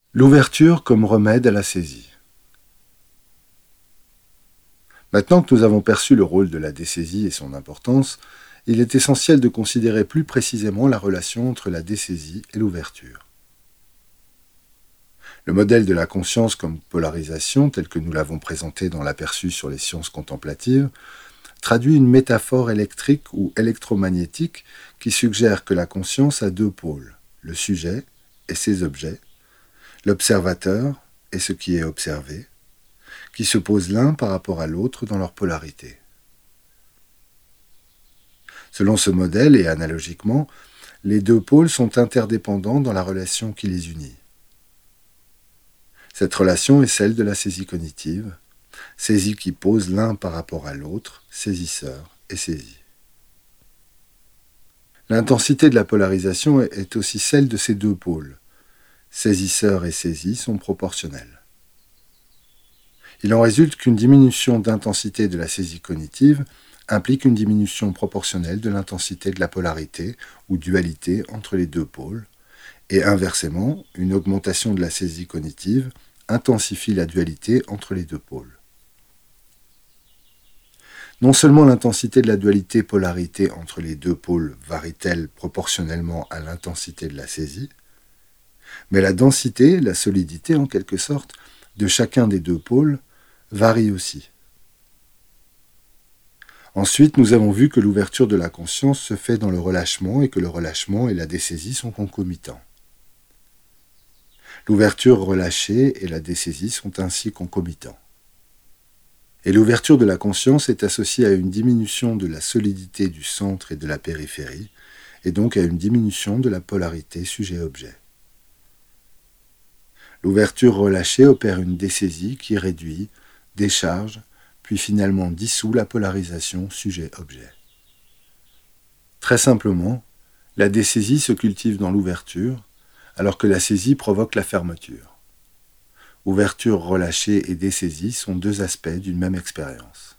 L'ouverture comme remède à la saisie. Maintenant que nous avons perçu le rôle de la désaisie et son importance, il est essentiel de considérer plus précisément la relation entre la désaisie et l'ouverture. Le modèle de la conscience comme polarisation, tel que nous l'avons présenté dans l'aperçu sur les sciences contemplatives, traduit une métaphore électrique ou électromagnétique qui suggère que la conscience a deux pôles, le sujet et ses objets, l'observateur et ce qui est observé, qui se posent l'un par rapport à l'autre dans leur polarité. Selon ce modèle et analogiquement, les deux pôles sont interdépendants dans la relation qui les unit. Cette relation est celle de la saisie cognitive, saisie qui pose l'un par rapport à l'autre, saisisseur et saisie. L'intensité de la polarisation est aussi celle de ces deux pôles. Saisisseur et saisie sont proportionnels. Il en résulte qu'une diminution d'intensité de la saisie cognitive implique une diminution proportionnelle de l'intensité de la polarité ou dualité entre les deux pôles, et inversement, une augmentation de la saisie cognitive intensifie la dualité entre les deux pôles. Non seulement l'intensité de la dualité polarité entre les deux pôles varie-t-elle proportionnellement à l'intensité de la saisie, mais la densité, la solidité en quelque sorte, de chacun des deux pôles varie aussi. Ensuite, nous avons vu que l'ouverture de la conscience se fait dans le relâchement et que le relâchement et la désaisie sont concomitants. L'ouverture relâchée et la désaisie sont ainsi concomitants. Et l'ouverture de la conscience est associée à une diminution de la solidité du centre et de la périphérie, et donc à une diminution de la polarité sujet-objet. L'ouverture relâchée opère une désaisie qui réduit, décharge, puis finalement dissout la polarisation sujet-objet. Très simplement, la désaisie se cultive dans l'ouverture, alors que la saisie provoque la fermeture. Ouverture relâchée et désaisie sont deux aspects d'une même expérience.